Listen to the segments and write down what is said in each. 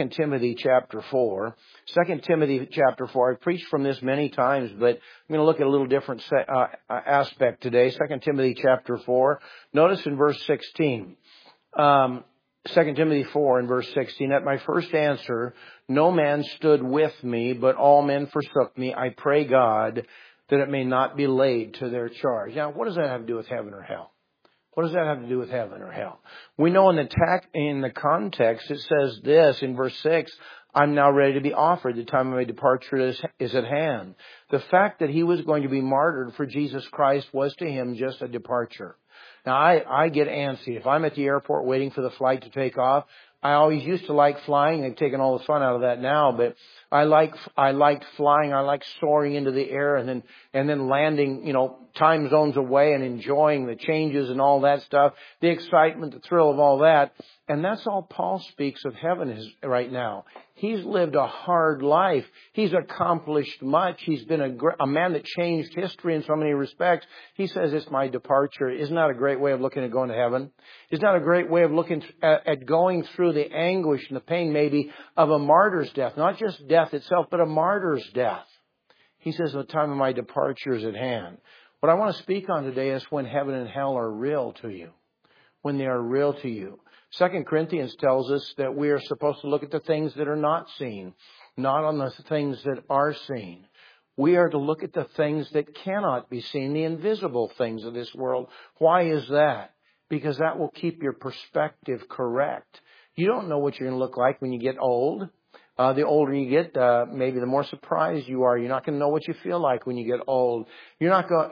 Timothy chapter 4. 2 Timothy chapter 4. I've preached from this many times, but I'm going to look at a little different aspect today. 2 Timothy chapter 4. Notice in verse 16. 2 Timothy 4 and verse 16. At my first answer, no man stood with me, but all men forsook me. I pray God that it may not be laid to their charge. Now, what does that have to do with heaven or hell? What does that have to do with heaven or hell? We know in the context it says this in verse 6, I'm now ready to be offered. The time of my departure is at hand. The fact that he was going to be martyred for Jesus Christ was to him just a departure. Now, I get antsy. If I'm at the airport waiting for the flight to take off, I always used to like flying. They've taken all the fun out of that now, but I liked flying. I like soaring into the air and then landing, time zones away and enjoying the changes and all that stuff, the excitement, the thrill of all that. And that's all Paul speaks of heaven is right now. He's lived a hard life. He's accomplished much. He's been a man that changed history in so many respects. He says it's my departure. Isn't that a great way of looking at going to heaven? Isn't that a great way of looking at going through the anguish and the pain maybe of a martyr's death? Not just death itself, but a martyr's death. He says the time of my departure is at hand. What I want to speak on today is when heaven and hell are real to you. When they are real to you. 2 Corinthians tells us that we are supposed to look at the things that are not seen, not on the things that are seen. We are to look at the things that cannot be seen, the invisible things of this world. Why is that? Because that will keep your perspective correct. You don't know what you're going to look like when you get old. The older you get, maybe the more surprised you are. You're not going to know what you feel like when you get old. We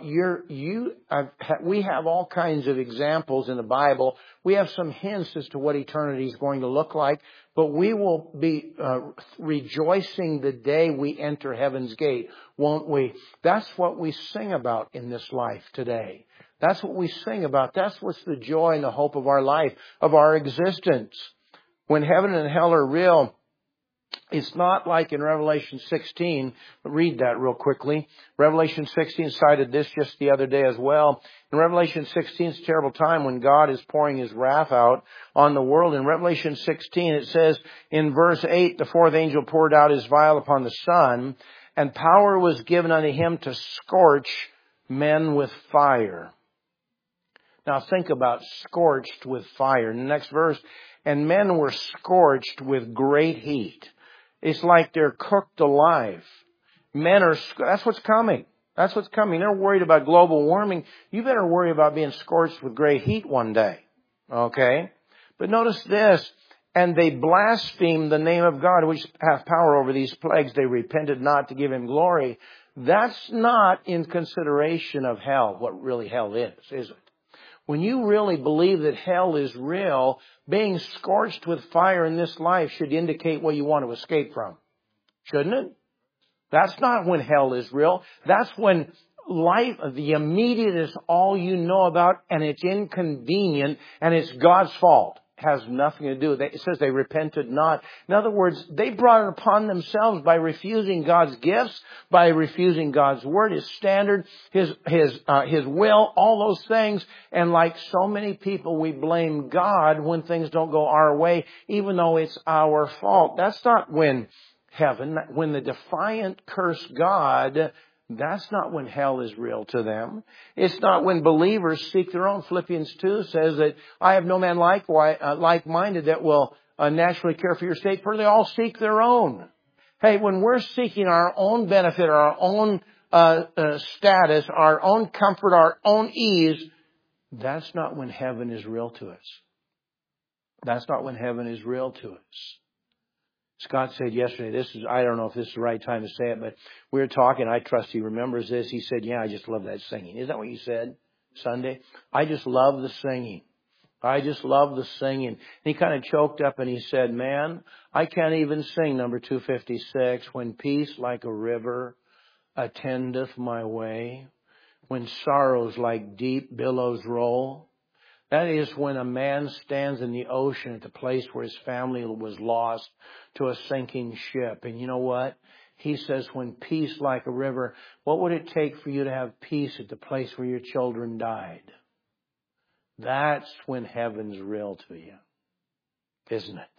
have all kinds of examples in the Bible. We have some hints as to what eternity is going to look like, but we will be rejoicing the day we enter heaven's gate, won't we? That's what we sing about in this life today. That's what we sing about. That's what's the joy and the hope of our life, of our existence. When heaven and hell are real, it's not like in Revelation 16. Read that real quickly. Revelation 16 cited this just the other day as well. In Revelation 16, it's a terrible time when God is pouring His wrath out on the world. In Revelation 16, it says in verse 8, the fourth angel poured out his vial upon the sun, and power was given unto him to scorch men with fire. Now think about scorched with fire. In the next verse, and men were scorched with great heat. It's like they're cooked alive. That's what's coming. That's what's coming. They're worried about global warming. You better worry about being scorched with great heat one day. Okay? But notice this. And they blasphemed the name of God, which hath power over these plagues. They repented not to give Him glory. That's not in consideration of hell, what really hell is it? When you really believe that hell is real, being scorched with fire in this life should indicate what you want to escape from. Shouldn't it? That's not when hell is real. That's when life, the immediate is all you know about, and it's inconvenient, and it's God's fault. It has nothing to do with it. It says they repented not. In other words, they brought it upon themselves by refusing God's gifts, by refusing God's word, His standard, His will, all those things. And like so many people, we blame God when things don't go our way, even though it's our fault. That's not when the defiant curse God, that's not when hell is real to them. It's not when believers seek their own. Philippians 2 says that I have no man like-minded that will naturally care for your state, for they all seek their own. Hey, when we're seeking our own benefit, our own status, our own comfort, our own ease, that's not when heaven is real to us. That's not when heaven is real to us. Scott said yesterday, I don't know if this is the right time to say it, but we were talking, I trust he remembers this. He said, yeah, I just love that singing. Is that what you said Sunday? I just love the singing. I just love the singing. And he kind of choked up and he said, man, I can't even sing number 256, when peace like a river attendeth my way, when sorrows like deep billows roll. That is when a man stands in the ocean at the place where his family was lost to a sinking ship. And you know what? He says, when peace like a river, what would it take for you to have peace at the place where your children died? That's when heaven's real to you, isn't it?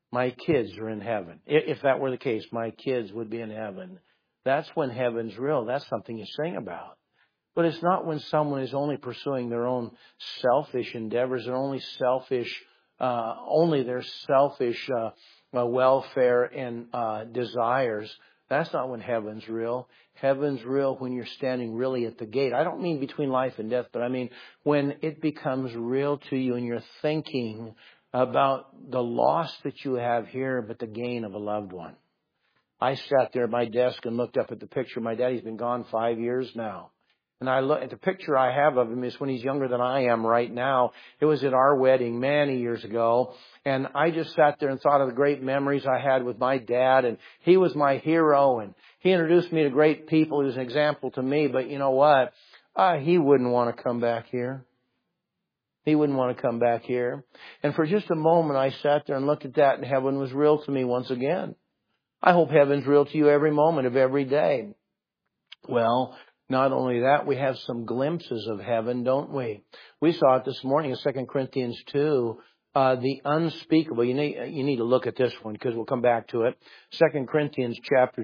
My kids are in heaven. If that were the case, my kids would be in heaven. That's when heaven's real. That's something you sing about. But it's not when someone is only pursuing their own selfish endeavors, their only their selfish welfare and desires. That's not when heaven's real. Heaven's real when you're standing really at the gate. I don't mean between life and death, but I mean when it becomes real to you and you're thinking about the loss that you have here, but the gain of a loved one. I sat there at my desk and looked up at the picture. My daddy's been gone 5 years now. And I look at the picture I have of him is when he's younger than I am right now. It was at our wedding many years ago. And I just sat there and thought of the great memories I had with my dad. And he was my hero. And he introduced me to great people. He was an example to me. But you know what? He wouldn't want to come back here. He wouldn't want to come back here. And for just a moment, I sat there and looked at that, and heaven was real to me once again. I hope heaven's real to you every moment of every day. Well, not only that, we have some glimpses of heaven, don't we? We saw it this morning in 2 Corinthians 2, the unspeakable. You need to look at this one because we'll come back to it. 2 Corinthians chapter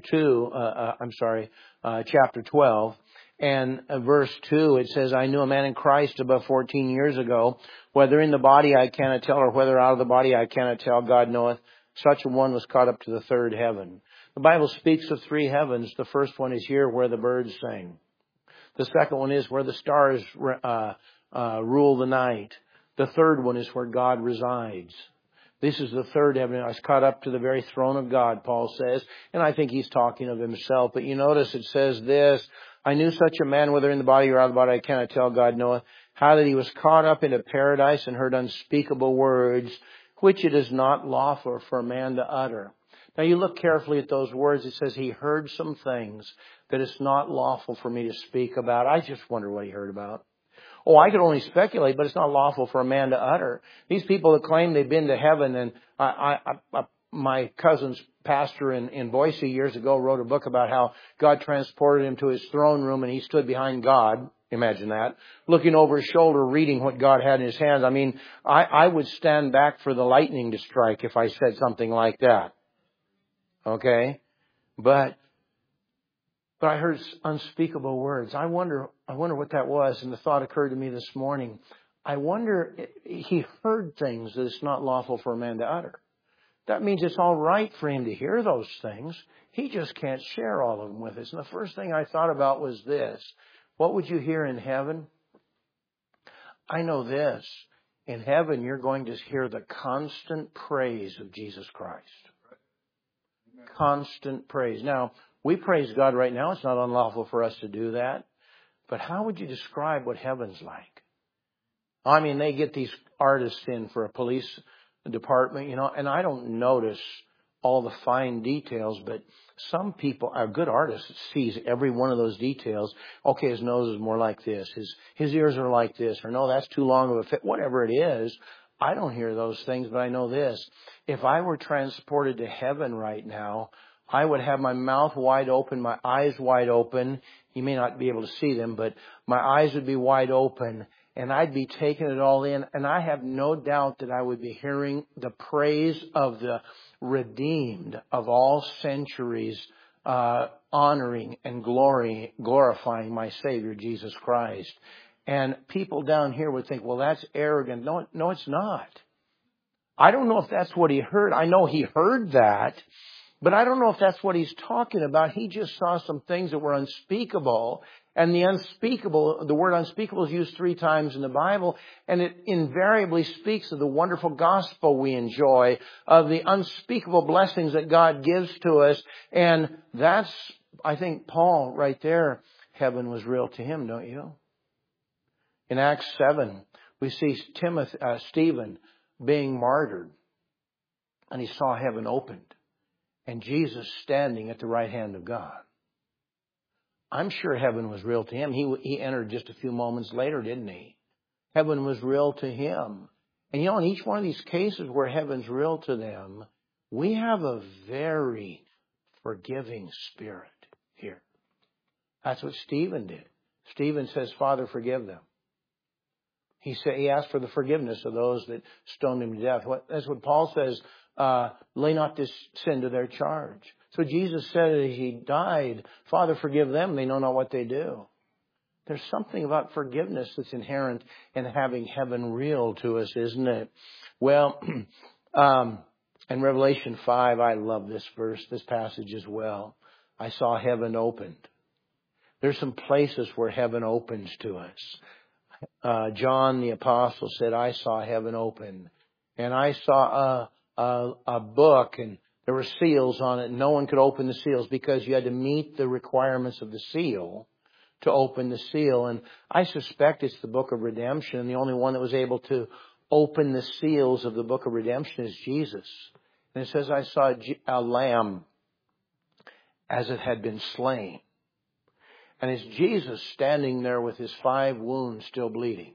12. And verse 2, it says, I knew a man in Christ about 14 years ago, whether in the body I cannot tell, or whether out of the body I cannot tell, God knoweth. Such a one was caught up to the third heaven. The Bible speaks of three heavens. The first one is here where the birds sing. The second one is where the stars rule the night. The third one is where God resides. This is the third heaven. I was caught up to the very throne of God, Paul says. And I think he's talking of himself. But you notice it says this, I knew such a man, whether in the body or out of the body, I cannot tell, God knoweth, how that he was caught up into paradise and heard unspeakable words, which it is not lawful for a man to utter. Now you look carefully at those words. It says he heard some things that it's not lawful for me to speak about. I just wonder what he heard about. Oh, I could only speculate, but it's not lawful for a man to utter. These people that claim they've been to heaven, and my cousin's pastor in Boise years ago wrote a book about how God transported him to his throne room and he stood behind God. Imagine that. Looking over his shoulder, reading what God had in his hands. I mean, I would stand back for the lightning to strike if I said something like that. Okay? But I heard unspeakable words. I wonder what that was. And the thought occurred to me this morning. I wonder, he heard things that it's not lawful for a man to utter. That means it's all right for him to hear those things. He just can't share all of them with us. And the first thing I thought about was this. What would you hear in heaven? I know this. In heaven, you're going to hear the constant praise of Jesus Christ. Constant praise. Now, we praise God right now. It's not unlawful for us to do that. But how would you describe what heaven's like? I mean, they get these artists in for a police department, and I don't notice all the fine details, but some people, a good artist, sees every one of those details. Okay, his nose is more like this. His ears are like this. Or no, that's too long of a fit. Whatever it is, I don't hear those things, but I know this. If I were transported to heaven right now, I would have my mouth wide open, my eyes wide open. You may not be able to see them, but my eyes would be wide open, and I'd be taking it all in. And I have no doubt that I would be hearing the praise of the redeemed of all centuries, honoring and glorifying my Savior, Jesus Christ. And people down here would think, well, that's arrogant. No, it's not. I don't know if that's what he heard. I know he heard that, but I don't know if that's what he's talking about. He just saw some things that were unspeakable. And the word unspeakable is used 3 times in the Bible. And it invariably speaks of the wonderful gospel we enjoy, of the unspeakable blessings that God gives to us. And that's, I think, Paul right there, heaven was real to him, don't you? In Acts 7, we see Stephen being martyred. And he saw heaven opened. And Jesus standing at the right hand of God. I'm sure heaven was real to him. He entered just a few moments later, didn't he? Heaven was real to him. And in each one of these cases where heaven's real to them, we have a very forgiving spirit here. That's what Stephen did. Stephen says, Father, forgive them. He asked for the forgiveness of those that stoned him to death. That's what Paul says. lay not this sin to their charge. So Jesus said as He died, Father, forgive them. They know not what they do. There's something about forgiveness that's inherent in having heaven real to us, isn't it? Well, in Revelation 5, I love this verse, this passage as well. I saw heaven opened. There's some places where heaven opens to us. John the Apostle said, I saw heaven open. And I saw a book, and there were seals on it. No one could open the seals because you had to meet the requirements of the seal to open the seal. And I suspect it's the book of redemption. And the only one that was able to open the seals of the book of redemption is Jesus. And it says, I saw a lamb as it had been slain. And it's Jesus standing there with His 5 wounds still bleeding,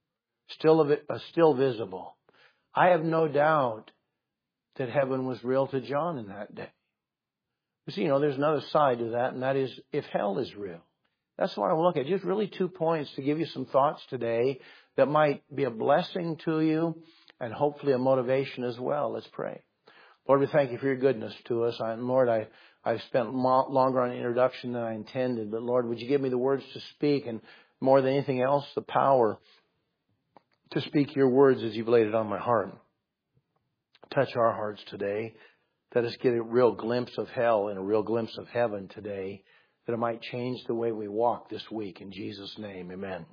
still visible. I have no doubt that heaven was real to John in that day. You see, there's another side to that, and that is if hell is real. That's what I want to look at. Just really 2 points to give you some thoughts today that might be a blessing to you and hopefully a motivation as well. Let's pray. Lord, we thank You for Your goodness to us. Lord, I've spent longer on introduction than I intended, but Lord, would You give me the words to speak, and more than anything else, the power to speak Your words as You've laid it on my heart. Touch our hearts today. Let us get a real glimpse of hell and a real glimpse of heaven today, that it might change the way we walk this week. In Jesus' name, amen.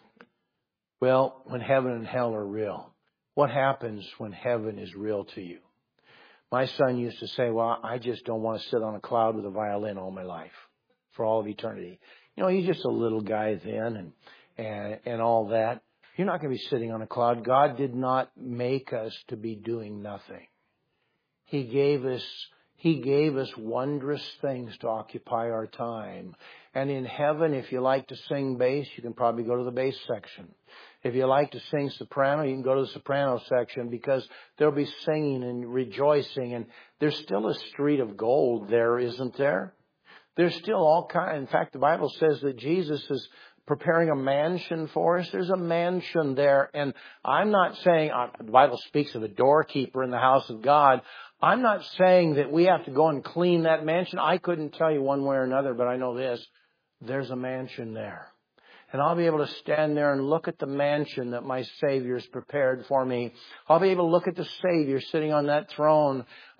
Well, when heaven and hell are real, what happens when heaven is real to you? My son used to say, well, I just don't want to sit on a cloud with a violin all my life, for all of eternity. He's just a little guy then and all that. You're not going to be sitting on a cloud. God did not make us to be doing nothing. He gave us wondrous things to occupy our time. And in heaven, if you like to sing bass, you can probably go to the bass section. If you like to sing soprano, you can go to the soprano section, because there'll be singing and rejoicing. And there's still a street of gold there, isn't there? There's still all kinds. In fact, the Bible says that Jesus is preparing a mansion for us. There's a mansion there. And I'm not saying, the Bible speaks of a doorkeeper in the house of God. I'm not saying that we have to go and clean that mansion. I couldn't tell you one way or another, but I know this. There's a mansion there. And I'll be able to stand there and look at the mansion that my Savior's prepared for me. I'll be able to look at the Savior sitting on that throne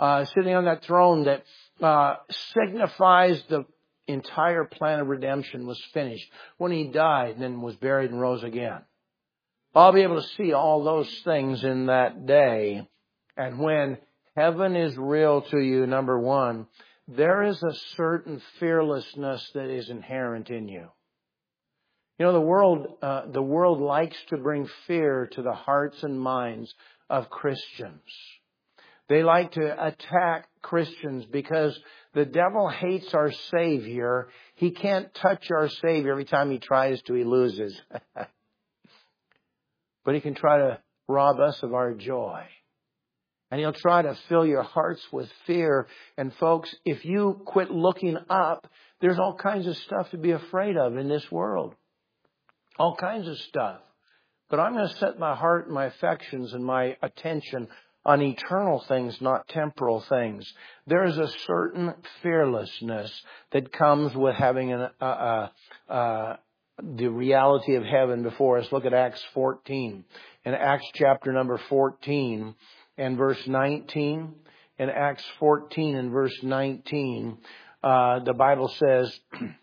that signifies the entire plan of redemption was finished when He died and then was buried and rose again. I'll be able to see all those things in that day. And when heaven is real to you, number one, there is a certain fearlessness that is inherent in you. The world likes to bring fear to the hearts and minds of Christians. They like to attack Christians because the devil hates our Savior. He can't touch our Savior. Every time he tries to, he loses. But he can try to rob us of our joy. And he'll try to fill your hearts with fear. And folks, if you quit looking up, there's all kinds of stuff to be afraid of in this world. All kinds of stuff. But I'm going to set my heart and my affections and my attention on eternal things, not temporal things. There is a certain fearlessness that comes with having the reality of heaven before us. Look at Acts 14. In Acts chapter number 14 and verse 19. In Acts 14 and verse 19, the Bible says,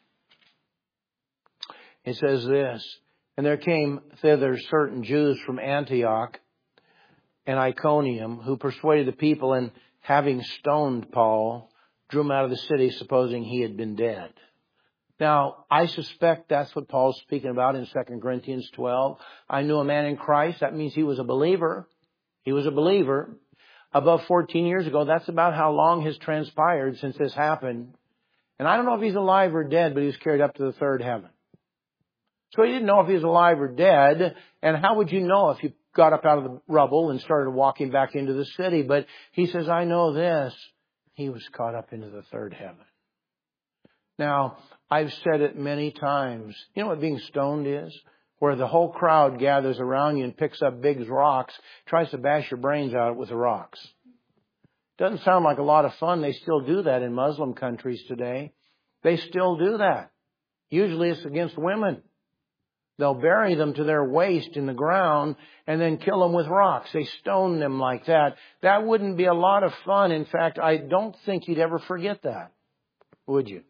it says this, and there came thither certain Jews from Antioch and Iconium, who persuaded the people, and having stoned Paul, drew him out of the city, supposing he had been dead. Now, I suspect that's what Paul's speaking about in 2 Corinthians 12. I knew a man in Christ. That means he was a believer. He was a believer. Above 14 years ago, that's about how long has transpired since this happened. And I don't know if he's alive or dead, but he was carried up to the third heaven. So he didn't know if he was alive or dead. And how would you know if you got up out of the rubble and started walking back into the city? But he says, I know this. He was caught up into the third heaven. Now, I've said it many times. You know what being stoned is? Where the whole crowd gathers around you and picks up big rocks, tries to bash your brains out with the rocks. Doesn't sound like a lot of fun. They still do that in Muslim countries today. They still do that. Usually it's against women. They'll bury them to their waist in the ground and then kill them with rocks. They stone them like that. That wouldn't be a lot of fun. In fact, I don't think you'd ever forget that. Would you?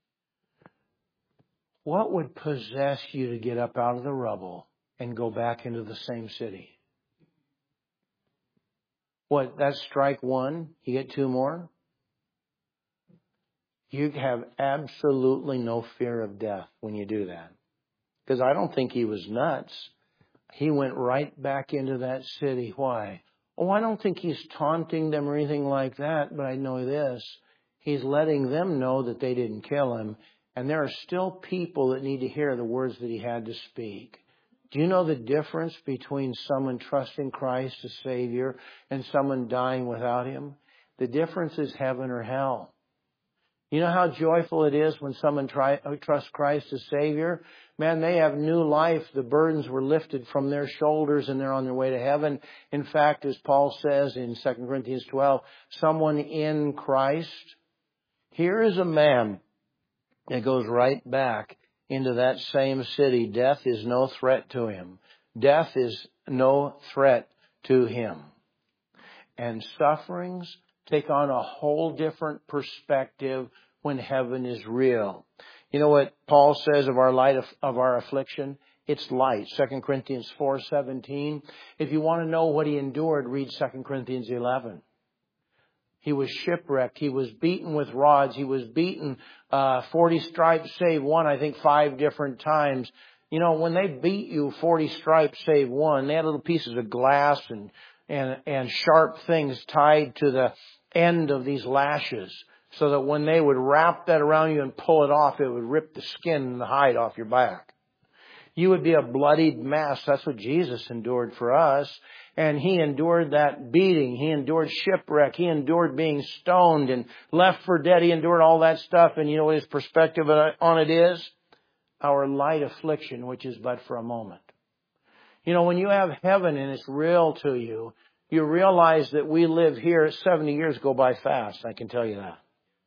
What would possess you to get up out of the rubble and go back into the same city? What, that's strike one? You get two more? You have absolutely no fear of death when you do that. Because I don't think he was nuts. He went right back into that city. Why? Oh, I don't think he's taunting them or anything like that, but I know this. He's letting them know that they didn't kill him. And there are still people that need to hear the words that he had to speak. Do you know the difference between someone trusting Christ as Savior and someone dying without Him? The difference is heaven or hell. You know how joyful it is when someone trusts Christ as Savior? Man, they have new life. The burdens were lifted from their shoulders and they're on their way to heaven. In fact, as Paul says in 2 Corinthians 12, someone in Christ. Here is a man that goes right back into that same city. Death is no threat to him. Death is no threat to him. And sufferings take on a whole different perspective when heaven is real. You know what Paul says of our light of our affliction? It's light. 2 Corinthians 4:17. If you want to know what he endured, read 2 Corinthians 11. He was shipwrecked. He was beaten with rods. He was beaten 40 stripes save one, I think 5 different times. You know, when they beat you 40 stripes save one, they had little pieces of glass and sharp things tied to the end of these lashes so that when they would wrap that around you and pull it off, it would rip the skin and the hide off your back. You would be a bloodied mess. That's what Jesus endured for us. And He endured that beating. He endured shipwreck. He endured being stoned and left for dead. He endured all that stuff. And you know what His perspective on it is? Our light affliction, which is but for a moment. You know, when you have heaven and it's real to you, you realize that we live here. 70 years go by fast. I can tell you that.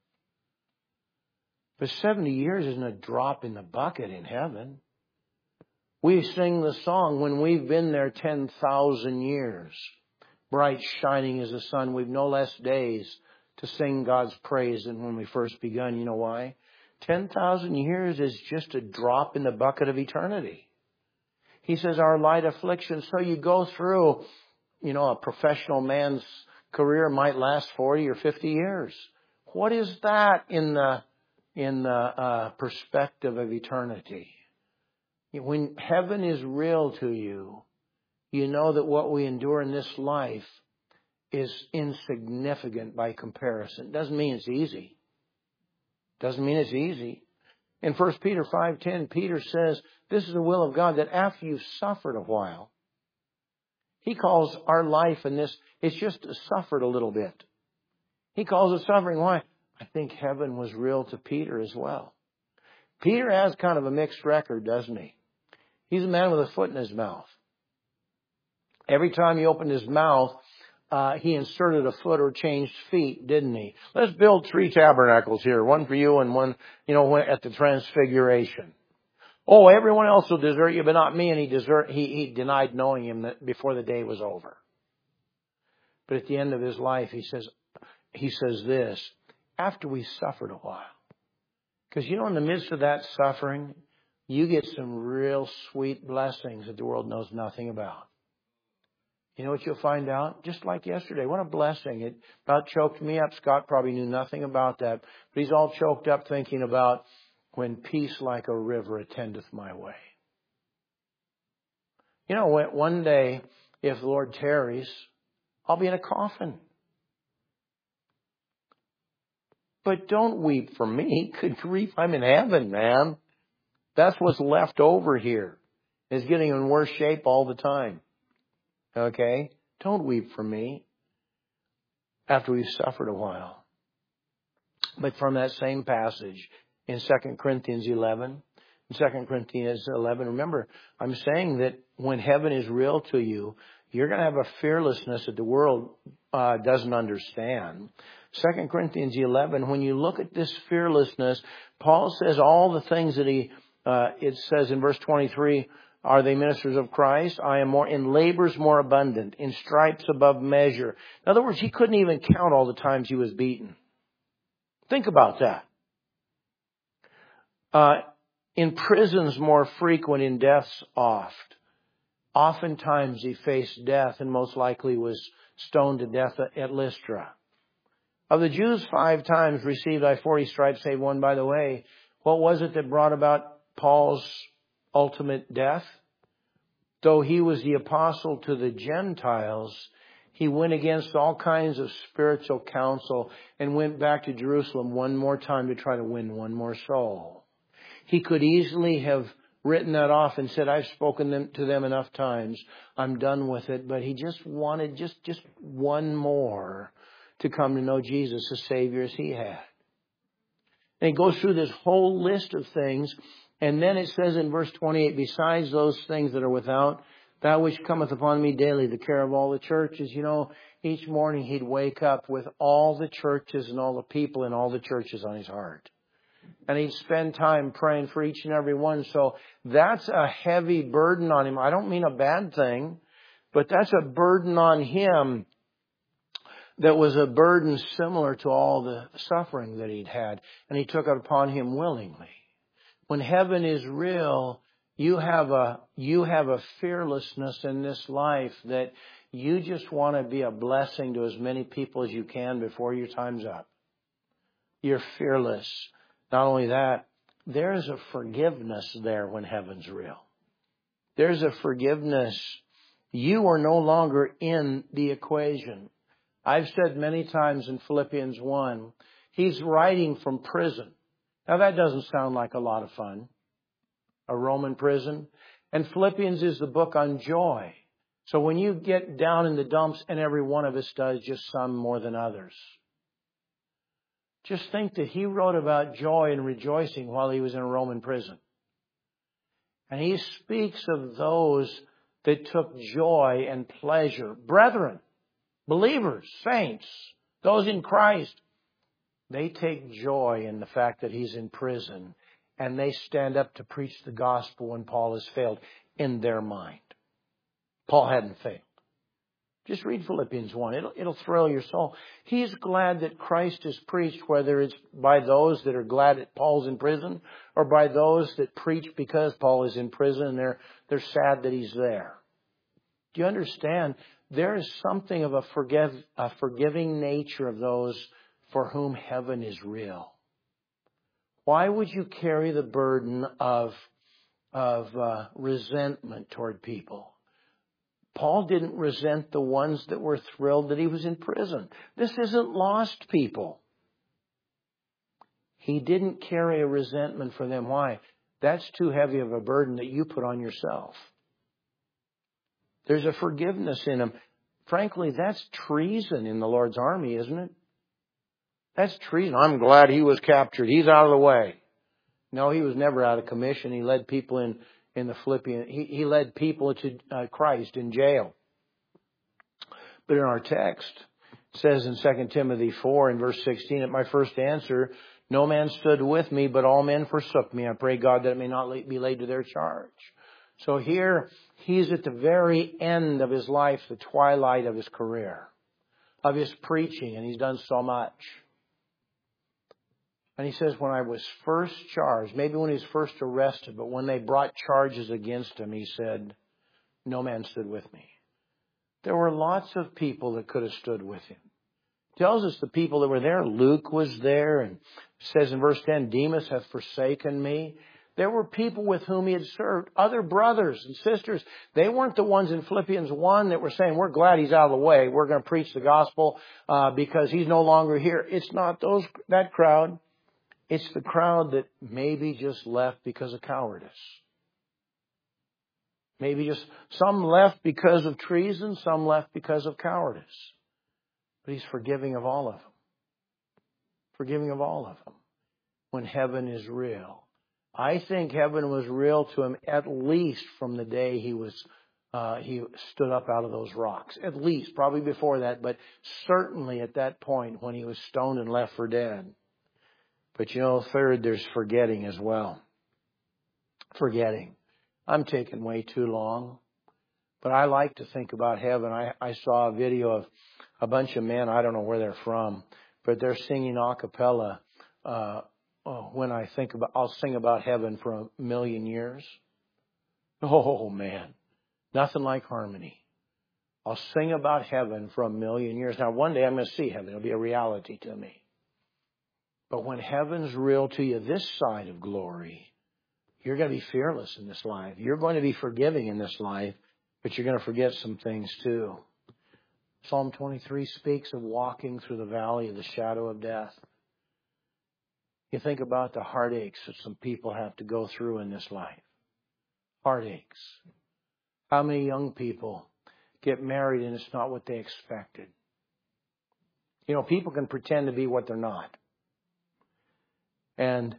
But 70 years isn't a drop in the bucket in heaven. We sing the song, when we've been there 10,000 years, bright shining as the sun, we've no less days to sing God's praise than when we first begun. You know why? 10,000 years is just a drop in the bucket of eternity. He says our light affliction. So you go through, you know, a professional man's career might last 40 or 50 years. What is that in the perspective of eternity? When heaven is real to you, you know that what we endure in this life is insignificant by comparison. Doesn't mean it's easy. Doesn't mean it's easy. In 1 Peter 5:10, Peter says, this is the will of God, that after you've suffered a while, he calls our life in this, it's just suffered a little bit. He calls it suffering. Why? I think heaven was real to Peter as well. Peter has kind of a mixed record, doesn't he? He's a man with a foot in his mouth. Every time he opened his mouth, he inserted a foot or changed feet, didn't he? Let's build 3 tabernacles here. One for you and one, you know, at the transfiguration. Oh, everyone else will desert you, but not me. And he denied knowing him before the day was over. But at the end of his life, he says this, after we suffered a while. Because, you know, in the midst of that suffering, you get some real sweet blessings that the world knows nothing about. You know what you'll find out? Just like yesterday. What a blessing. It about choked me up. Scott probably knew nothing about that. But he's all choked up thinking about when peace like a river attendeth my way. You know, one day, if the Lord tarries, I'll be in a coffin. But don't weep for me. Good grief, I'm in heaven, man. That's what's left over here. It's getting in worse shape all the time. Okay? Don't weep for me after we've suffered a while. But from that same passage in 2 Corinthians 11, remember, I'm saying that when heaven is real to you, You're going to have a fearlessness that the world doesn't understand. 2 Corinthians 11, when you look at this fearlessness, Paul says all the things that it says in verse 23, are they ministers of Christ? I am more in labors more abundant, in stripes above measure. In other words, he couldn't even count all the times he was beaten. Think about that. In prisons more frequent, in deaths oft. Oftentimes he faced death and most likely was stoned to death at Lystra. Of the Jews 5 times received I 40 stripes, save one by the way. What was it that brought about Paul's ultimate death? Though he was the apostle to the Gentiles, he went against all kinds of spiritual counsel and went back to Jerusalem one more time to try to win one more soul. He could easily have written that off and said, I've spoken to them enough times. I'm done with it. But he just wanted just one more to come to know Jesus as Savior as he had. And he goes through this whole list of things. And then it says in verse 28, besides those things that are without, that which cometh upon me daily, the care of all the churches. You know, each morning he'd wake up with all the churches and all the people in all the churches on his heart. And he'd spend time praying for each and every one. So that's a heavy burden on him. I don't mean a bad thing, but that's a burden on him that was a burden similar to all the suffering that he'd had. And he took it upon him willingly. When heaven is real, you have a fearlessness in this life that you just want to be a blessing to as many people as you can before your time's up. You're fearless. Not only that, there's a forgiveness there when heaven's real. There's a forgiveness. You are no longer in the equation. I've said many times in Philippians 1, he's writing from prison. Now that doesn't sound like a lot of fun. A Roman prison. And Philippians is the book on joy. So when you get down in the dumps, and every one of us does, just some more than others. Just think that he wrote about joy and rejoicing while he was in a Roman prison. And he speaks of those that took joy and pleasure. Brethren, believers, saints, those in Christ, they take joy in the fact that he's in prison. And they stand up to preach the gospel when Paul has failed in their mind. Paul hadn't failed. Just read Philippians 1. It'll thrill your soul. He's glad that Christ is preached, whether it's by those that are glad that Paul's in prison or by those that preach because Paul is in prison and they're sad that he's there. Do you understand? There is something of a forgiving nature of those for whom heaven is real. Why would you carry the burden of resentment toward people? Paul didn't resent the ones that were thrilled that he was in prison. This isn't lost people. He didn't carry a resentment for them. Why? That's too heavy of a burden that you put on yourself. There's a forgiveness in him. Frankly, that's treason in the Lord's army, isn't it? That's treason. I'm glad he was captured. He's out of the way. No, he was never out of commission. He led people in the Philippians. He led people to Christ in jail. But in our text, it says in 2 Timothy 4 and verse 16, at my first answer, no man stood with me, but all men forsook me. I pray God that it may not be laid to their charge. So here, he's at the very end of his life, the twilight of his career, of his preaching, and he's done so much. And he says, when I was first charged, maybe when he was first arrested, but when they brought charges against him, he said, no man stood with me. There were lots of people that could have stood with him. It tells us the people that were there. Luke was there, and it says in verse 10, Demas hath forsaken me. There were people with whom he had served, other brothers and sisters. They weren't the ones in Philippians 1 that were saying, we're glad he's out of the way. We're going to preach the gospel because he's no longer here. It's not that crowd. It's the crowd that maybe just left because of cowardice. Maybe just some left because of treason, some left because of cowardice. But he's forgiving of all of them. Forgiving of all of them. When heaven is real. I think heaven was real to him at least from the day he was he stood up out of those rocks. At least, probably before that, but certainly at that point when he was stoned and left for dead. But third, there's forgetting as well. Forgetting. I'm taking way too long. But I like to think about heaven. I saw a video of a bunch of men, I don't know where they're from, but they're singing a cappella. When I think about, I'll sing about heaven for 1,000,000 years. Oh man, nothing like harmony. I'll sing about heaven for 1,000,000 years. Now one day I'm going to see heaven. It'll be a reality to me. But when heaven's real to you this side of glory, you're going to be fearless in this life. You're going to be forgiving in this life, but you're going to forget some things too. Psalm 23 speaks of walking through the valley of the shadow of death. You think about the heartaches that some people have to go through in this life. Heartaches. How many young people get married and it's not what they expected? People can pretend to be what they're not. And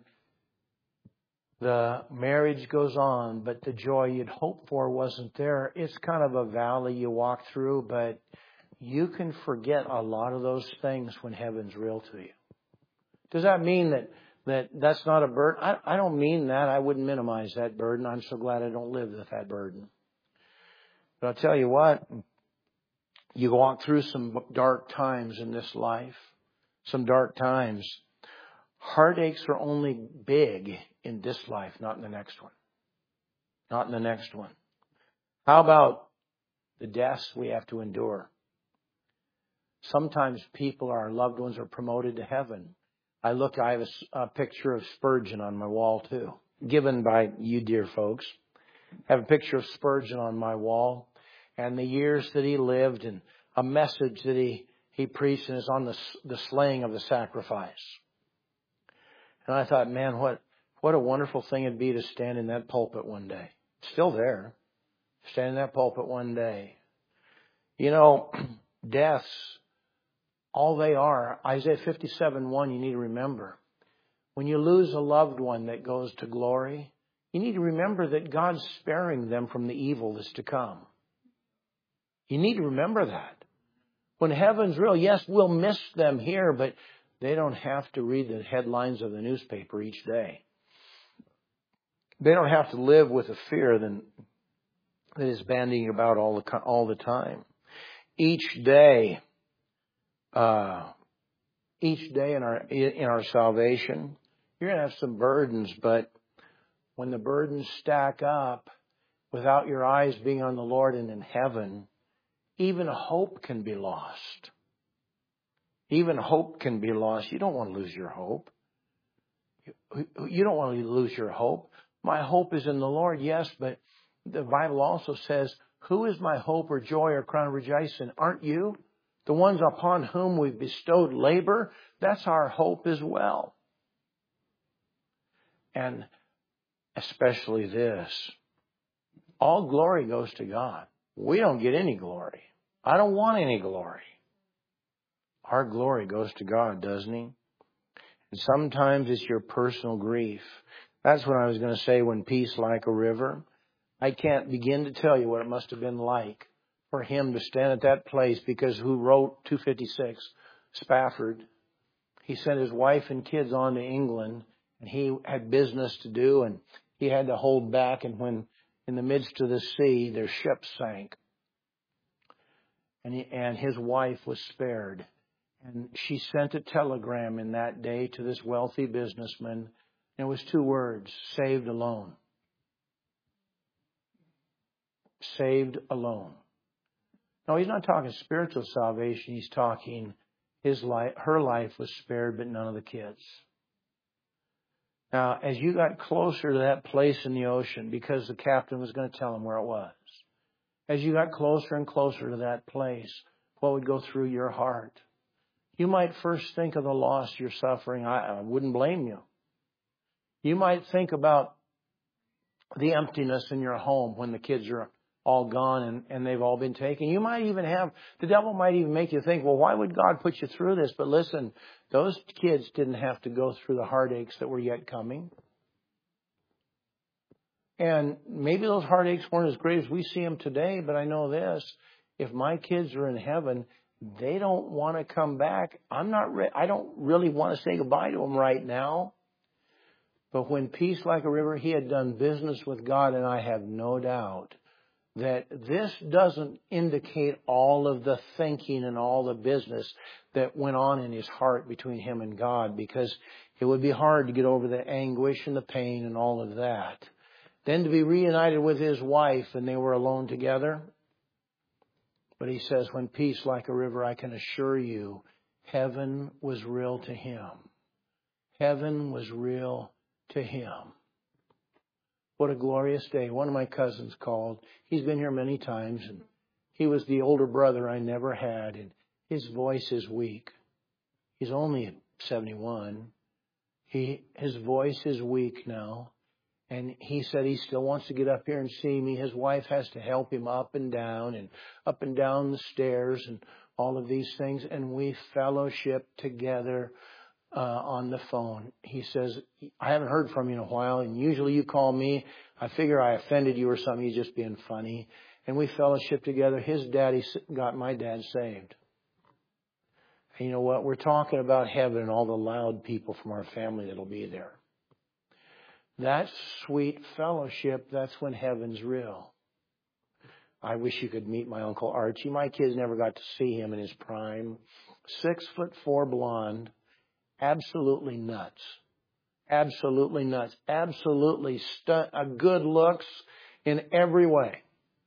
the marriage goes on, but the joy you'd hoped for wasn't there. It's kind of a valley you walk through, but you can forget a lot of those things when heaven's real to you. Does that mean that's not a burden? I don't mean that. I wouldn't minimize that burden. I'm so glad I don't live with that burden. But I'll tell you what, you walk through some dark times in this life, some dark times. Heartaches are only big in this life, not in the next one. Not in the next one. How about the deaths we have to endure? Sometimes our loved ones are promoted to heaven. I have a picture of Spurgeon on my wall too, given by you dear folks. I have a picture of Spurgeon on my wall and the years that he lived and a message that he preached, and it's on the slaying of the sacrifice. And I thought, man, what a wonderful thing it'd be to stand in that pulpit one day. It's still there. Stand in that pulpit one day. Deaths, all they are, Isaiah 57:1, you need to remember. When you lose a loved one that goes to glory, you need to remember that God's sparing them from the evil that's to come. You need to remember that. When heaven's real, yes, we'll miss them here, but they don't have to read the headlines of the newspaper each day. They don't have to live with a fear that is bandying about all the time. Each day in our salvation, you're going to have some burdens, but when the burdens stack up, without your eyes being on the Lord and in heaven, even hope can be lost. Even hope can be lost. You don't want to lose your hope. You don't want to lose your hope. My hope is in the Lord, yes, but the Bible also says, who is my hope or joy or crown of rejoicing? Aren't you? The ones upon whom we've bestowed labor, that's our hope as well. And especially this, all glory goes to God. We don't get any glory. I don't want any glory. Our glory goes to God, doesn't He? And sometimes it's your personal grief. That's what I was going to say when peace like a river. I can't begin to tell you what it must have been like for him to stand at that place, because who wrote 256? Spafford. He sent his wife and kids on to England, and he had business to do, and he had to hold back. And when in the midst of the sea, their ship sank. And his wife was spared. And she sent a telegram in that day to this wealthy businessman. And it was 2 words: saved alone. Saved alone. No, he's not talking spiritual salvation. He's talking her life was spared, but none of the kids. Now, as you got closer to that place in the ocean, because the captain was going to tell him where it was, as you got closer and closer to that place, what would go through your heart? You might first think of the loss you're suffering. I wouldn't blame you. You might think about the emptiness in your home when the kids are all gone and they've all been taken. You might even the devil might even make you think, well, why would God put you through this? But listen, those kids didn't have to go through the heartaches that were yet coming. And maybe those heartaches weren't as great as we see them today, but I know this. If my kids are in heaven, they don't want to come back. I don't really want to say goodbye to them right now. But when peace like a river, he had done business with God, and I have no doubt that this doesn't indicate all of the thinking and all the business that went on in his heart between him and God, because it would be hard to get over the anguish and the pain and all of that. Then to be reunited with his wife, and they were alone together. But he says, when peace like a river, I can assure you, heaven was real to him. Heaven was real to him. What a glorious day. One of my cousins called. He's been here many times, and he was the older brother I never had, and his voice is weak. He's only 71. His voice is weak now. And he said he still wants to get up here and see me. His wife has to help him up and down the stairs and all of these things. And we fellowship together on the phone. He says, I haven't heard from you in a while, and usually you call me. I figure I offended you or something. You're just being funny. And we fellowship together. His daddy got my dad saved. And you know what? We're talking about heaven and all the loud people from our family that'll be there. That sweet fellowship, that's when heaven's real. I wish you could meet my Uncle Archie. My kids never got to see him in his prime. 6'4" blonde. Absolutely nuts. Absolutely nuts. Absolutely good looks in every way.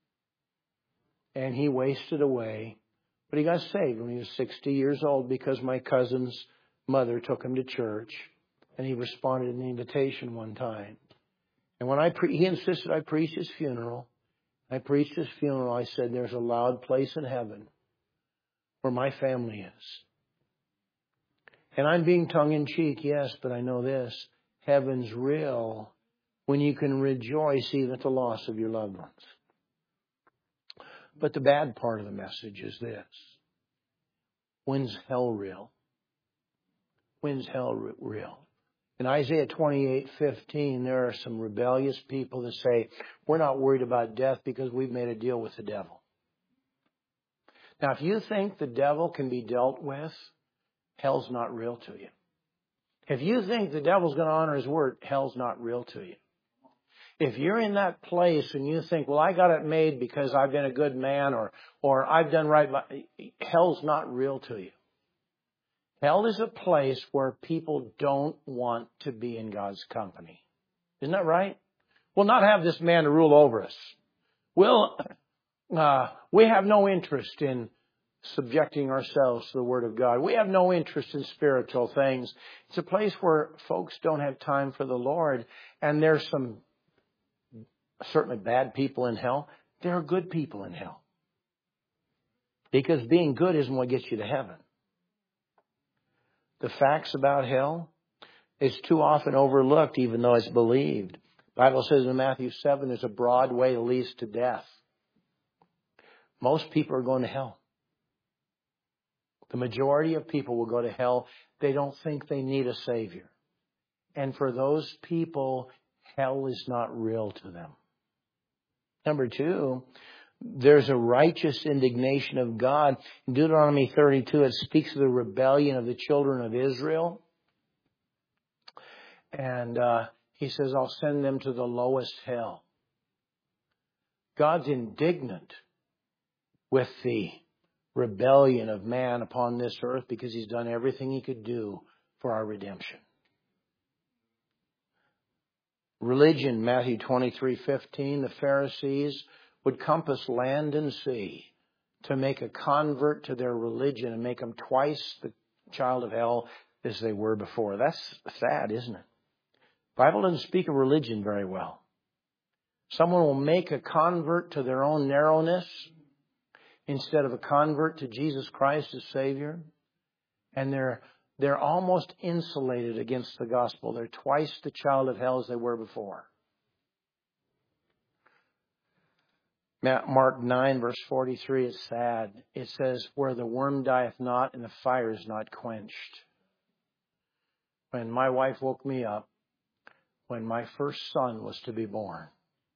And he wasted away. But he got saved when he was 60 years old because my cousin's mother took him to church. And he responded to an invitation one time. And when he insisted I preach his funeral. I preached his funeral. I said, there's a loud place in heaven where my family is. And I'm being tongue-in-cheek, yes, but I know this. Heaven's real when you can rejoice even at the loss of your loved ones. But the bad part of the message is this. When's hell real? When's hell real? In Isaiah 28:15, there are some rebellious people that say, we're not worried about death because we've made a deal with the devil. Now, if you think the devil can be dealt with, hell's not real to you. If you think the devil's going to honor his word, hell's not real to you. If you're in that place and you think, well, I got it made because I've been a good man or I've done right, hell's not real to you. Hell is a place where people don't want to be in God's company. Isn't that right? We'll not have this man to rule over us. We have no interest in subjecting ourselves to the Word of God. We have no interest in spiritual things. It's a place where folks don't have time for the Lord. And there's some certainly bad people in hell. There are good people in hell. Because being good isn't what gets you to heaven. The facts about hell is too often overlooked, even though it's believed. The Bible says in Matthew 7, there's a broad way that leads to death. Most people are going to hell. The majority of people will go to hell. They don't think they need a Savior. And for those people, hell is not real to them. Number two, there's a righteous indignation of God. In Deuteronomy 32, it speaks of the rebellion of the children of Israel. And he says, I'll send them to the lowest hell. God's indignant with the rebellion of man upon this earth because he's done everything he could do for our redemption. Religion, Matthew 23:15, the Pharisees would compass land and sea to make a convert to their religion and make them twice the child of hell as they were before. That's sad, isn't it? The Bible doesn't speak of religion very well. Someone will make a convert to their own narrowness instead of a convert to Jesus Christ as Savior. And they're almost insulated against the gospel. They're twice the child of hell as they were before. Mark 9, verse 43 is sad. It says, where the worm dieth not and the fire is not quenched. When my wife woke me up, when my first son was to be born,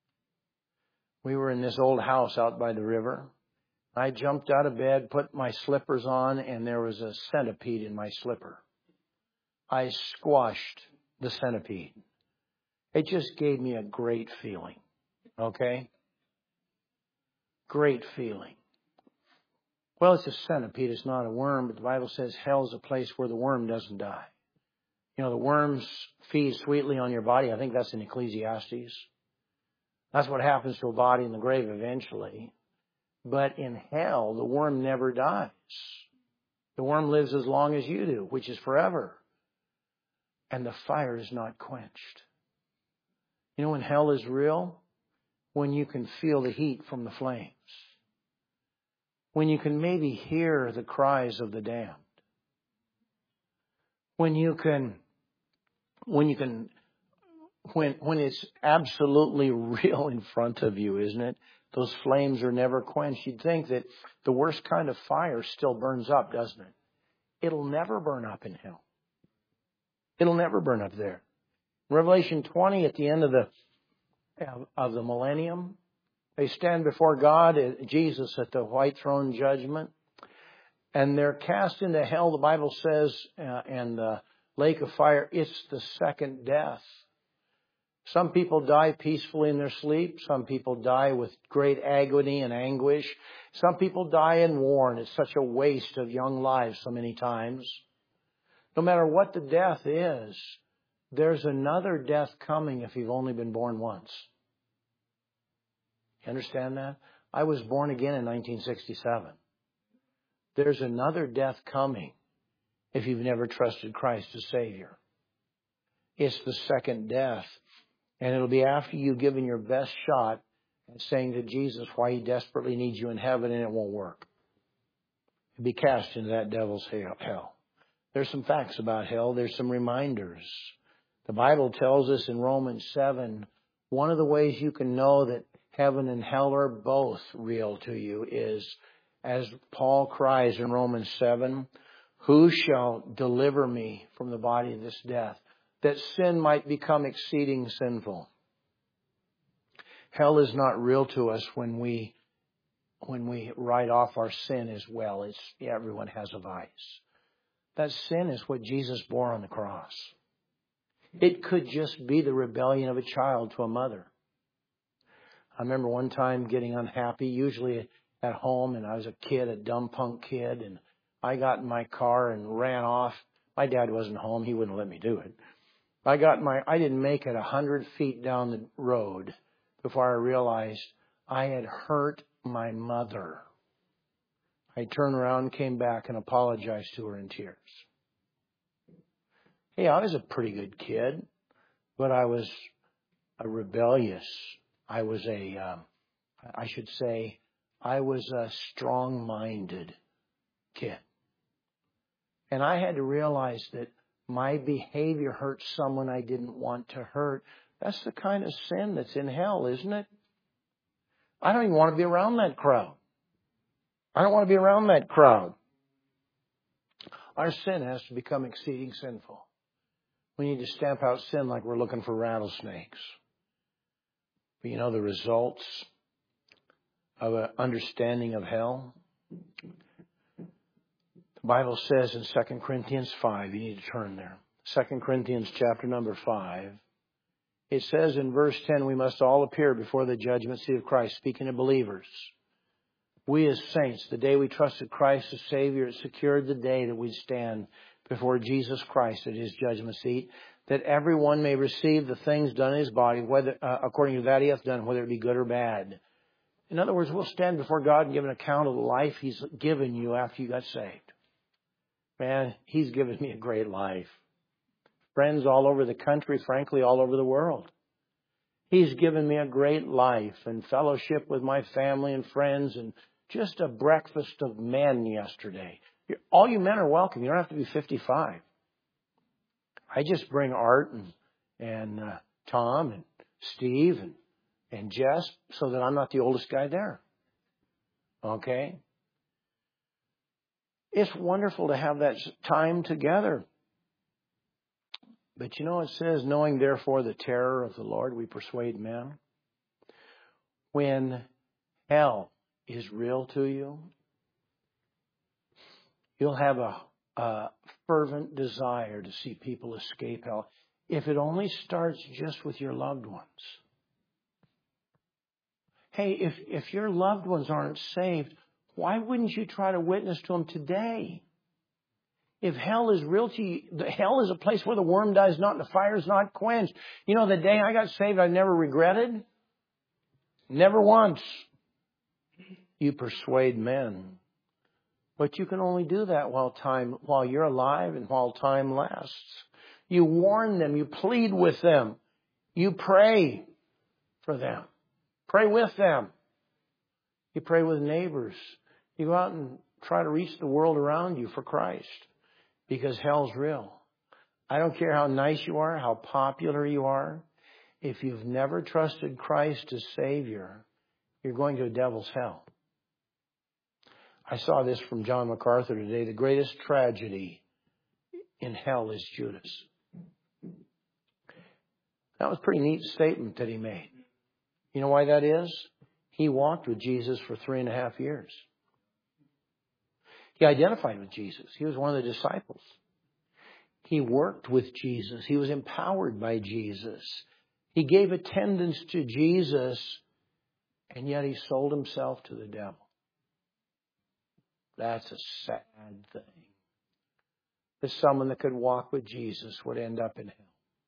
We were in this old house out by the river. I jumped out of bed, put my slippers on, and there was a centipede in my slipper. I squashed the centipede. It just gave me a great feeling. Okay? Great feeling. Well, it's a centipede. It's not a worm, but the Bible says hell is a place where the worm doesn't die. You know, the worms feed sweetly on your body. I think that's in Ecclesiastes. That's what happens to a body in the grave eventually. But in hell, the worm never dies. The worm lives as long as you do, which is forever. And the fire is not quenched. You know when hell is real? When you can feel the heat from the flames. When you can maybe hear the cries of the damned. When it's absolutely real in front of you, isn't it? Those flames are never quenched. You'd think that the worst kind of fire still burns up, doesn't it? It'll never burn up in hell. It'll never burn up there. Revelation 20, at the end of the millennium, they stand before God, Jesus at the white throne judgment, and they're cast into hell, the Bible says, and the lake of fire. It's the second death. Some people die peacefully in their sleep. Some people die with great agony and anguish. Some people die in war, and it's such a waste of young lives so many times. No matter what the death is, there's another death coming if you've only been born once. You understand that? I was born again in 1967. There's another death coming if you've never trusted Christ as Savior. It's the second death. And it'll be after you've given your best shot and saying to Jesus why He desperately needs you in heaven, and it won't work. You'll be cast into that devil's hell. There's some facts about hell. There's some reminders. The Bible tells us in Romans 7, one of the ways you can know that heaven and hell are both real to you is, as Paul cries in Romans 7, who shall deliver me from the body of this death? That sin might become exceeding sinful. Hell is not real to us when we write off our sin as well. Everyone has a vice. That sin is what Jesus bore on the cross. It could just be the rebellion of a child to a mother. I remember one time getting unhappy, usually at home, and I was a kid, a dumb punk kid, and I got in my car and ran off. My dad wasn't home. He wouldn't let me do it. I didn't make it 100 feet down the road before I realized I had hurt my mother. I turned around, came back, and apologized to her in tears. Hey, I was a pretty good kid, but I was a rebellious. I was a strong-minded kid. And I had to realize that my behavior hurt someone I didn't want to hurt. That's the kind of sin that's in hell, isn't it? I don't even want to be around that crowd. I don't want to be around that crowd. Our sin has to become exceeding sinful. We need to stamp out sin like we're looking for rattlesnakes. But you know the results of an understanding of hell? The Bible says in 2 Corinthians 5, you need to turn there. 2 Corinthians chapter number 5. It says in verse 10, we must all appear before the judgment seat of Christ, speaking of believers. We as saints, the day we trusted Christ as Savior, it secured the day that we stand before Jesus Christ at His judgment seat, that everyone may receive the things done in His body, whether according to that He hath done, whether it be good or bad. In other words, we'll stand before God and give an account of the life He's given you after you got saved. Man, He's given me a great life. Friends all over the country, frankly, all over the world. He's given me a great life and fellowship with my family and friends and just a breakfast of men yesterday. All you men are welcome. You don't have to be 55. I just bring Art and Tom and Steve and Jess so that I'm not the oldest guy there. Okay? It's wonderful to have that time together. But you know, it says, knowing therefore the terror of the Lord, we persuade men. when hell is real to you, you'll have a fervent desire to see people escape hell. If it only starts just with your loved ones. Hey, if your loved ones aren't saved, why wouldn't you try to witness to them today? If hell is real to you, hell is a place where the worm dies not and the fire is not quenched. You know, the day I got saved, I never regretted. Never once. You persuade men. But you can only do that while you're alive and while time lasts. You warn them. You plead with them. You pray for them. Pray with them. You pray with neighbors. You go out and try to reach the world around you for Christ. Because hell's real. I don't care how nice you are, how popular you are. If you've never trusted Christ as Savior, you're going to a devil's hell. I saw this from John MacArthur today. The greatest tragedy in hell is Judas. That was a pretty neat statement that he made. You know why that is? He walked with Jesus for 3.5 years. He identified with Jesus. He was one of the disciples. He worked with Jesus. He was empowered by Jesus. He gave attendance to Jesus, and yet he sold himself to the devil. That's a sad thing. That someone that could walk with Jesus would end up in hell.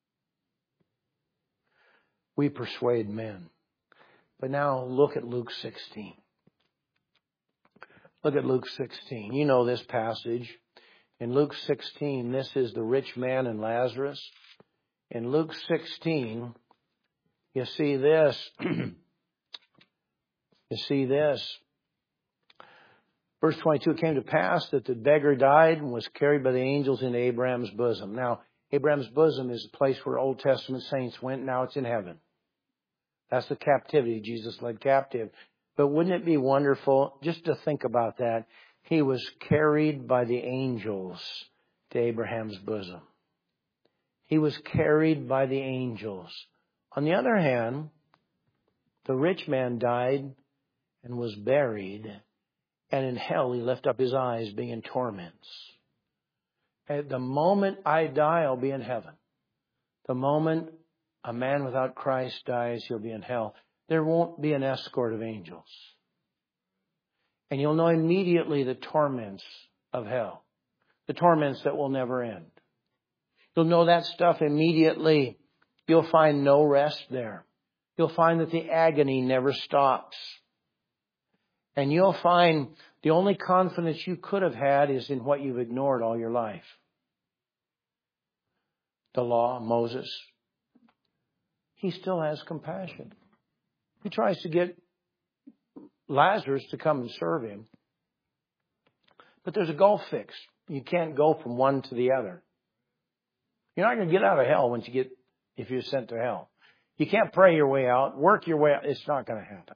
We persuade men. But now look at Luke 16. Look at Luke 16. You know this passage. In Luke 16, this is the rich man and Lazarus. In Luke 16, you see this. You see this. Verse 22, it came to pass that the beggar died and was carried by the angels into Abraham's bosom. Now, Abraham's bosom is the place where Old Testament saints went. Now it's in heaven. That's the captivity Jesus led captive. But wouldn't it be wonderful just to think about that? He was carried by the angels to Abraham's bosom. He was carried by the angels. On the other hand, the rich man died and was buried. And in hell, he lifted up his eyes, being in torments. At the moment I die, I'll be in heaven. The moment a man without Christ dies, he'll be in hell. There won't be an escort of angels. And you'll know immediately the torments of hell. The torments that will never end. You'll know that stuff immediately. You'll find no rest there. You'll find that the agony never stops. And you'll find the only confidence you could have had is in what you've ignored all your life. The law, Moses. He still has compassion. He tries to get Lazarus to come and serve him. But there's a gulf fix. You can't go from one to the other. You're not going to get out of hell if you're sent to hell. You can't pray your way out, work your way out. It's not going to happen.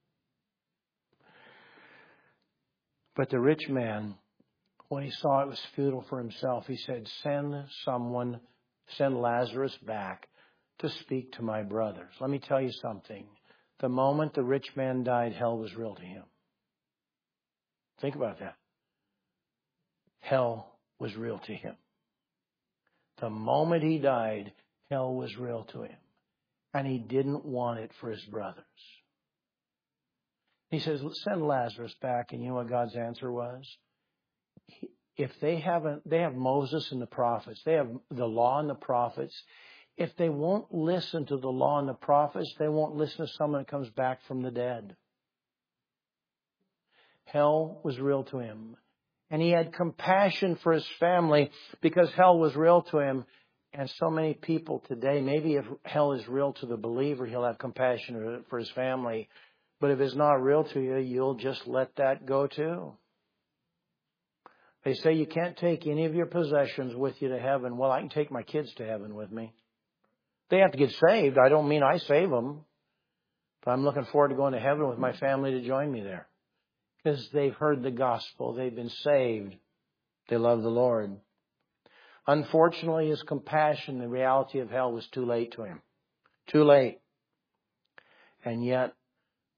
But the rich man, when he saw it was futile for himself, he said, send Lazarus back to speak to my brothers. Let me tell you something. The moment the rich man died, hell was real to him. Think about that. Hell was real to him. The moment he died, hell was real to him. And he didn't want it for his brothers. He says, send Lazarus back. And you know what God's answer was? If they have Moses and the prophets, they have the law and the prophets. If they won't listen to the law and the prophets, they won't listen to someone that comes back from the dead. Hell was real to him. And he had compassion for his family because hell was real to him. And so many people today, maybe if hell is real to the believer, he'll have compassion for his family. But if it's not real to you, you'll just let that go too. They say you can't take any of your possessions with you to heaven. Well, I can take my kids to heaven with me. They have to get saved. I don't mean I save them. But I'm looking forward to going to heaven with my family to join me there. Because they've heard the gospel. They've been saved. They love the Lord. Unfortunately, his compassion, the reality of hell was too late to him. Too late. And yet,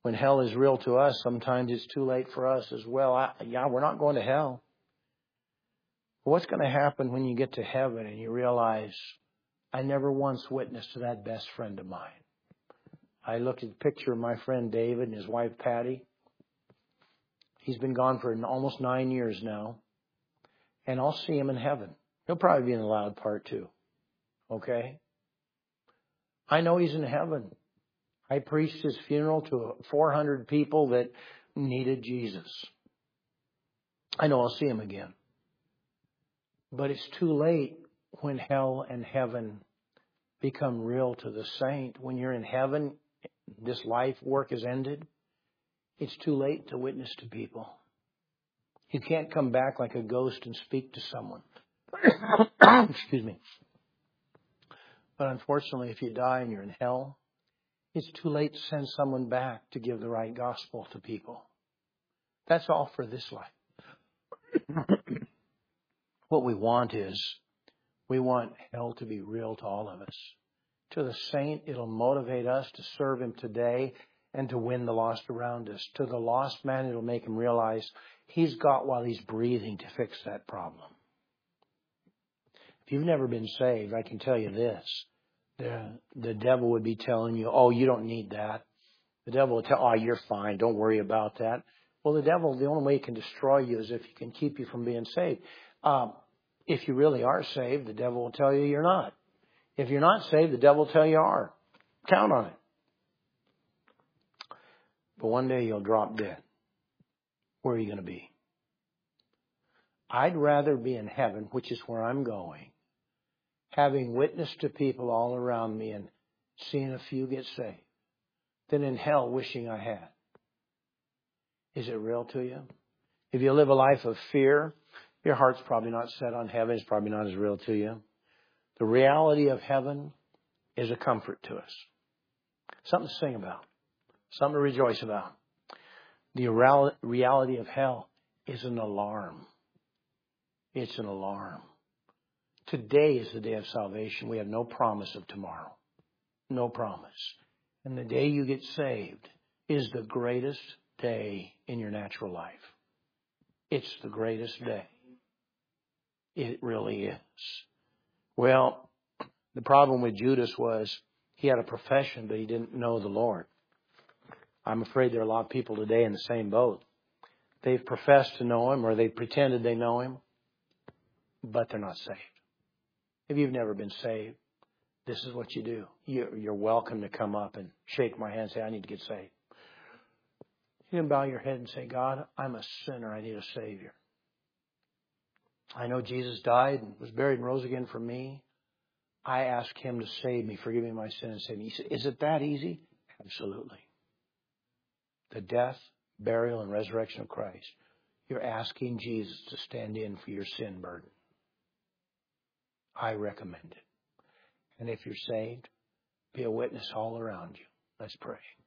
when hell is real to us, sometimes it's too late for us as well. We're not going to hell. What's going to happen when you get to heaven and you realize, I never once witnessed to that best friend of mine? I looked at the picture of my friend David and his wife Patty. He's been gone for almost 9 years now. And I'll see him in heaven. He'll probably be in the loud part too. Okay? I know he's in heaven. I preached his funeral to 400 people that needed Jesus. I know I'll see him again. But it's too late when hell and heaven become real to the saint. When you're in heaven, this life work is ended. It's too late to witness to people. You can't come back like a ghost and speak to someone. Excuse me. But unfortunately, if you die and you're in hell, it's too late to send someone back to give the right gospel to people. That's all for this life. What we want hell to be real to all of us. To the saint, it'll motivate us to serve him today and to win the lost around us. To the lost man, it'll make him realize he's got while he's breathing to fix that problem. If you've never been saved, I can tell you this. The devil would be telling you, oh, you don't need that. The devil will tell, oh, you're fine. Don't worry about that. Well, the devil, the only way he can destroy you is if he can keep you from being saved. If you really are saved, the devil will tell you you're not. If you're not saved, the devil will tell you you are. Count on it. But one day you'll drop dead. Where are you going to be? I'd rather be in heaven, which is where I'm going, having witnessed to people all around me and seeing a few get saved, than in hell wishing I had. Is it real to you? If you live a life of fear, your heart's probably not set on heaven. It's probably not as real to you. The reality of heaven is a comfort to us. Something to sing about. Something to rejoice about. The reality of hell is an alarm. It's an alarm. Today is the day of salvation. We have no promise of tomorrow. No promise. And the day you get saved is the greatest day in your natural life. It's the greatest day. It really is. Well, the problem with Judas was he had a profession, but he didn't know the Lord. I'm afraid there are a lot of people today in the same boat. They've professed to know him, or they pretended they know him, but they're not saved. If you've never been saved, this is what you do. You're welcome to come up and shake my hand and say, I need to get saved. You can bow your head and say, God, I'm a sinner. I need a Savior. I know Jesus died and was buried and rose again for me. I ask him to save me, forgive me my sin and save me. He said, is it that easy? Absolutely. The death, burial, and resurrection of Christ. You're asking Jesus to stand in for your sin burden. I recommend it. And if you're saved, be a witness all around you. Let's pray.